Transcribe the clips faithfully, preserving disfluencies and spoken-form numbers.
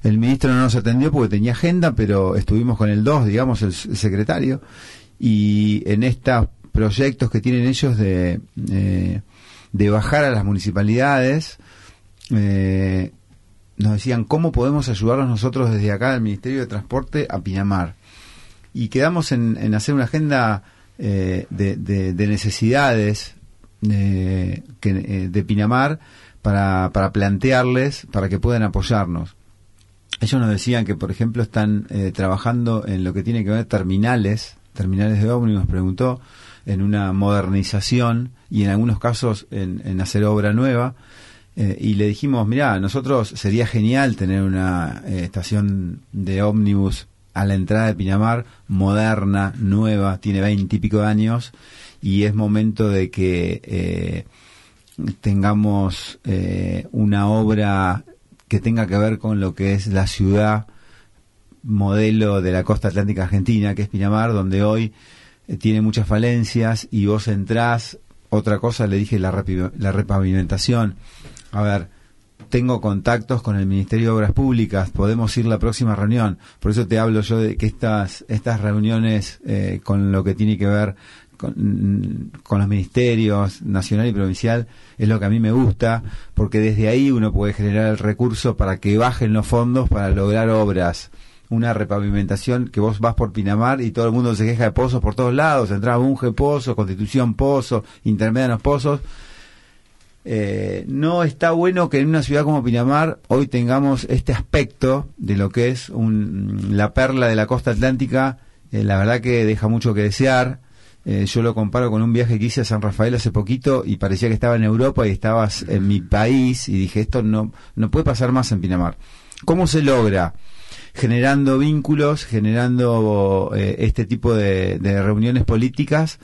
el ministro no nos atendió porque tenía agenda, pero estuvimos con el dos, digamos, el, el secretario, y en estos proyectos que tienen ellos de, eh, de bajar a las municipalidades, eh, nos decían cómo podemos ayudarnos nosotros desde acá del Ministerio de Transporte a Pinamar. Y quedamos en, en hacer una agenda eh, de, de, de necesidades eh, que, eh, de Pinamar para, para plantearles, para que puedan apoyarnos. Ellos nos decían que, por ejemplo, están eh, trabajando en lo que tiene que ver terminales, terminales de ómnibus, preguntó, en una modernización y en algunos casos en, en hacer obra nueva. Eh, y le dijimos, mirá, nosotros sería genial tener una eh, estación de ómnibus a la entrada de Pinamar, moderna, nueva, tiene veinte y pico de años, y es momento de que eh, tengamos eh, una obra que tenga que ver con lo que es la ciudad modelo de la costa atlántica argentina, que es Pinamar, donde hoy eh, tiene muchas falencias, y vos entrás. Otra cosa, le dije, la, repi- la repavimentación. A ver, tengo contactos con el Ministerio de Obras Públicas, podemos ir a la próxima reunión. Por eso te hablo yo de que estas estas reuniones eh, con lo que tiene que ver con, con los ministerios nacional y provincial es lo que a mí me gusta, porque desde ahí uno puede generar el recurso para que bajen los fondos para lograr obras. Una repavimentación que vos vas por Pinamar y todo el mundo se queja de pozos por todos lados, entrada Bunge, Pozo, Constitución, Pozo, Intermedianos, Pozos. Eh, no está bueno que en una ciudad como Pinamar hoy tengamos este aspecto de lo que es un, la perla de la costa atlántica. Eh, la verdad que deja mucho que desear. Eh, yo lo comparo con un viaje que hice a San Rafael hace poquito y parecía que estaba en Europa y estabas en mi país, y dije, esto no, no puede pasar más en Pinamar. ¿Cómo se logra? Generando vínculos, generando eh, este tipo de, de reuniones políticas,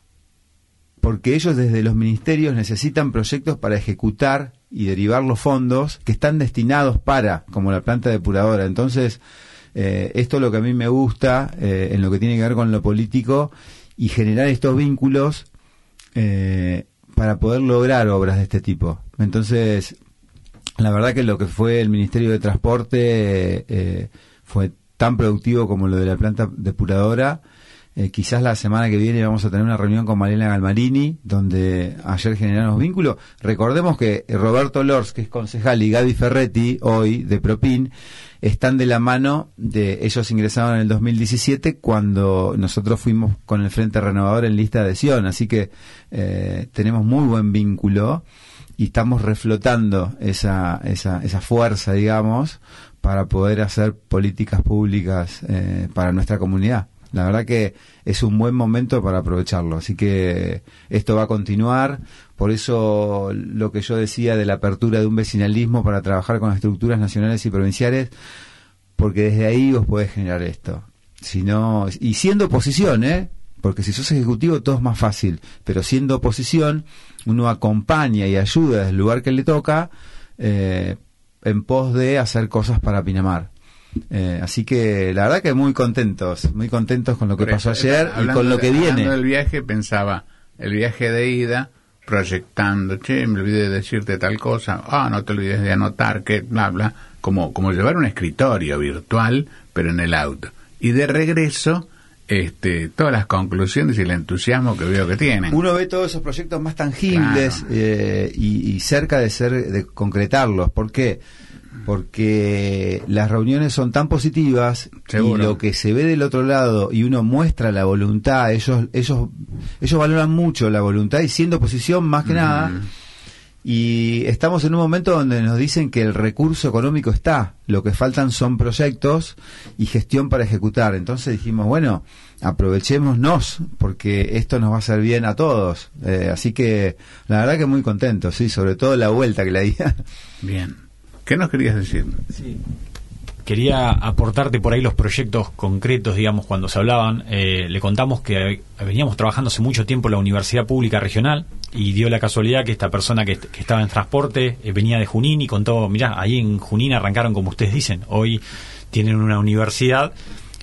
porque ellos desde los ministerios necesitan proyectos para ejecutar y derivar los fondos que están destinados para, como la planta depuradora. Entonces, eh, esto es lo que a mí me gusta eh, en lo que tiene que ver con lo político, y generar estos vínculos eh, para poder lograr obras de este tipo. Entonces, la verdad que lo que fue el Ministerio de Transporte eh, fue tan productivo como lo de la planta depuradora. Eh, quizás la semana que viene vamos a tener una reunión con Mariela Galmarini, donde ayer generamos vínculo. Recordemos que Roberto Lors, que es concejal, y Gaby Ferretti, hoy de Propin, están de la mano de, ellos ingresaron en el dos mil diecisiete cuando nosotros fuimos con el Frente Renovador en lista de adhesión, así que eh, tenemos muy buen vínculo y estamos reflotando esa, esa, esa fuerza, digamos, para poder hacer políticas públicas eh, para nuestra comunidad. La verdad que es un buen momento para aprovecharlo, así que esto va a continuar. Por eso lo que yo decía de la apertura de un vecinalismo para trabajar con las estructuras nacionales y provinciales, porque desde ahí vos podés generar esto. Si no, y siendo oposición, ¿eh? Porque si sos ejecutivo todo es más fácil, pero siendo oposición uno acompaña y ayuda desde el lugar que le toca eh, en pos de hacer cosas para Pinamar. Eh, así que la verdad que muy contentos, muy contentos con lo que pasó ayer y con lo que viene. Hablando del viaje, pensaba, el viaje de ida, proyectando, che, me olvidé de decirte tal cosa, ah, no te olvides de anotar, que bla, bla, como, como llevar un escritorio virtual, pero en el auto. Y de regreso, este, todas las conclusiones y el entusiasmo que veo que tienen. Uno ve todos esos proyectos más tangibles, claro. eh, y, y cerca de ser, de concretarlos. ¿Por qué? Porque las reuniones son tan positivas. Seguro. Y lo que se ve del otro lado y uno muestra la voluntad, ellos ellos ellos valoran mucho la voluntad y siendo oposición más que mm. nada, y estamos en un momento donde nos dicen que el recurso económico está, lo que faltan son proyectos y gestión para ejecutar. Entonces dijimos, bueno, aprovechémonos porque esto nos va a hacer bien a todos, eh, así que la verdad que muy contentos, sí, sobre todo la vuelta que le di. Bien. ¿Qué nos querías decir? Sí. Quería aportarte por ahí los proyectos concretos, digamos, cuando se hablaban. Eh, le contamos que veníamos trabajando hace mucho tiempo en la Universidad Pública Regional y dio la casualidad que esta persona que, que estaba en transporte eh, venía de Junín y contó, mirá, ahí en Junín arrancaron como ustedes dicen, hoy tienen una universidad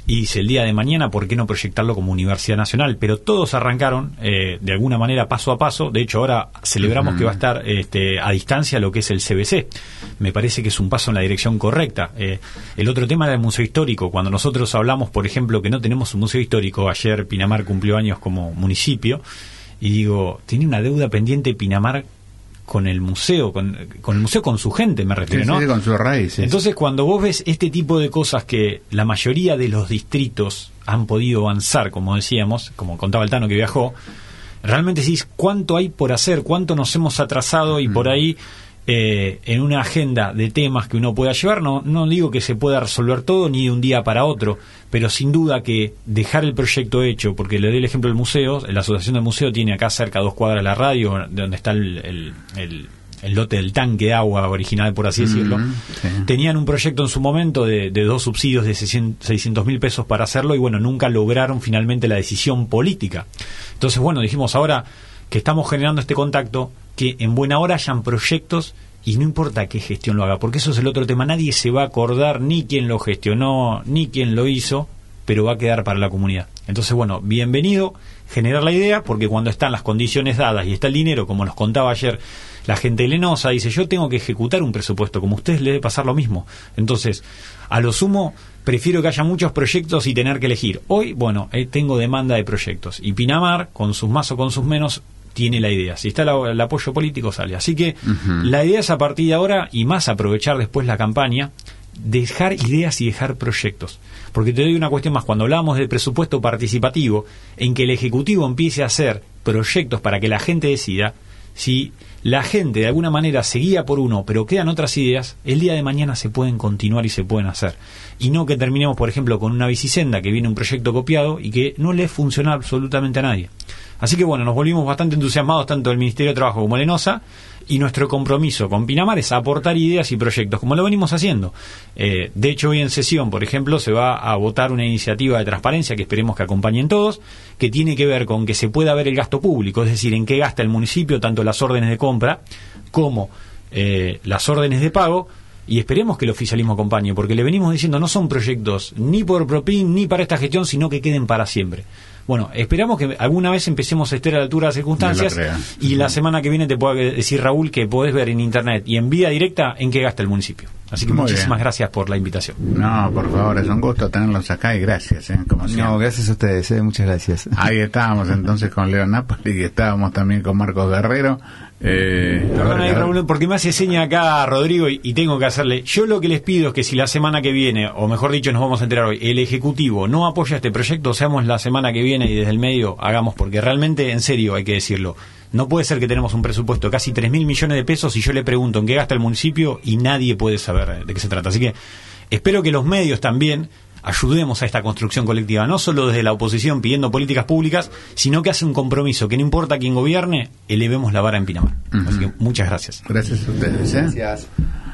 y dice, el día de mañana, ¿por qué no proyectarlo como Universidad Nacional? Pero todos arrancaron eh, de alguna manera paso a paso. De hecho, ahora celebramos uh-huh. que va a estar este, a distancia lo que es el C B C. Me parece que es un paso en la dirección correcta. Eh, el otro tema era el Museo Histórico. Cuando nosotros hablamos, por ejemplo, que no tenemos un museo histórico, ayer Pinamar cumplió años como municipio, y digo, tiene una deuda pendiente Pinamar con el museo, con, con el museo, con su gente, me refiero, sí, ¿no? Sí, con sus raíces. Entonces, cuando vos ves este tipo de cosas que la mayoría de los distritos han podido avanzar, como decíamos, como contaba el Tano que viajó, realmente decís cuánto hay por hacer, cuánto nos hemos atrasado y mm. por ahí eh, en una agenda de temas que uno pueda llevar, no, no digo que se pueda resolver todo ni de un día para otro, pero sin duda que dejar el proyecto hecho, porque le doy el ejemplo del museo, la asociación del museo tiene acá cerca a dos cuadras la radio, de donde está el, el, el, el lote del tanque de agua original, por así decirlo. Mm, sí. Tenían un proyecto en su momento de, de dos subsidios de seiscientos mil pesos para hacerlo y bueno, nunca lograron finalmente la decisión política. Entonces bueno, dijimos ahora que estamos generando este contacto, que en buena hora hayan proyectos y no importa qué gestión lo haga, porque eso es el otro tema, nadie se va a acordar ni quién lo gestionó, ni quién lo hizo, pero va a quedar para la comunidad. Entonces, bueno, bienvenido, generar la idea, porque cuando están las condiciones dadas y está el dinero, como nos contaba ayer la gente de Lenosa, dice, yo tengo que ejecutar un presupuesto, como a ustedes les debe pasar lo mismo. Entonces, a lo sumo, prefiero que haya muchos proyectos y tener que elegir. Hoy, bueno, eh, tengo demanda de proyectos, y Pinamar, con sus más o con sus menos, tiene la idea. Si está la, el apoyo político, sale. Así que uh-huh. la idea es a partir de ahora, y más aprovechar después la campaña, dejar ideas y dejar proyectos. Porque te doy una cuestión más, cuando hablábamos del presupuesto participativo, en que el Ejecutivo empiece a hacer proyectos para que la gente decida, si la gente de alguna manera se guía por uno, pero quedan otras ideas, el día de mañana se pueden continuar y se pueden hacer. Y no que terminemos, por ejemplo, con una bicisenda que viene un proyecto copiado y que no le funciona absolutamente a nadie. Así que bueno, nos volvimos bastante entusiasmados tanto el Ministerio de Trabajo como Lenosa, y nuestro compromiso con Pinamar es aportar ideas y proyectos, como lo venimos haciendo. Eh, de hecho, hoy en sesión, por ejemplo, se va a votar una iniciativa de transparencia que esperemos que acompañen todos, que tiene que ver con que se pueda ver el gasto público, es decir, en qué gasta el municipio, tanto las órdenes de compra como eh, las órdenes de pago, y esperemos que el oficialismo acompañe, porque le venimos diciendo, no son proyectos ni por Propin ni para esta gestión, sino que queden para siempre. Bueno, esperamos que alguna vez empecemos a estar a la altura de las circunstancias y la semana que viene te puedo decir, Raúl, que podés ver en internet y en vía directa en qué gasta el municipio. Así que Muy muchísimas bien. gracias por la invitación. No, por favor, es un gusto tenerlos acá y gracias, ¿eh? Como siempre. No, gracias a ustedes, ¿eh? Muchas gracias. Ahí estábamos entonces con Leo Napoli y estábamos también con Marcos Guerrero. Eh, Perdón ahí, Raúl, porque me hace seña acá a Rodrigo y, y tengo que hacerle. Yo lo que les pido es que si la semana que viene, o mejor dicho, nos vamos a enterar hoy, el Ejecutivo no apoya este proyecto, seamos la semana que viene y desde el medio hagamos, porque realmente, en serio, hay que decirlo. No puede ser que tenemos un presupuesto de casi tres mil millones de pesos y yo le pregunto en qué gasta el municipio y nadie puede saber de qué se trata. Así que espero que los medios también ayudemos a esta construcción colectiva, no solo desde la oposición pidiendo políticas públicas, sino que hace un compromiso, que no importa quién gobierne, elevemos la vara en Pinamar. Uh-huh. Así que muchas gracias. Gracias a ustedes. ¿eh? Gracias.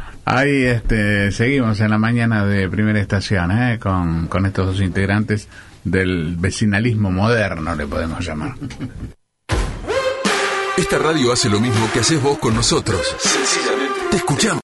Ahí este, seguimos en la mañana de Primera Estación, ¿eh? con, con estos dos integrantes del vecinalismo moderno, le podemos llamar. Esta radio hace lo mismo que haces vos con nosotros. Sencillamente te escuchamos.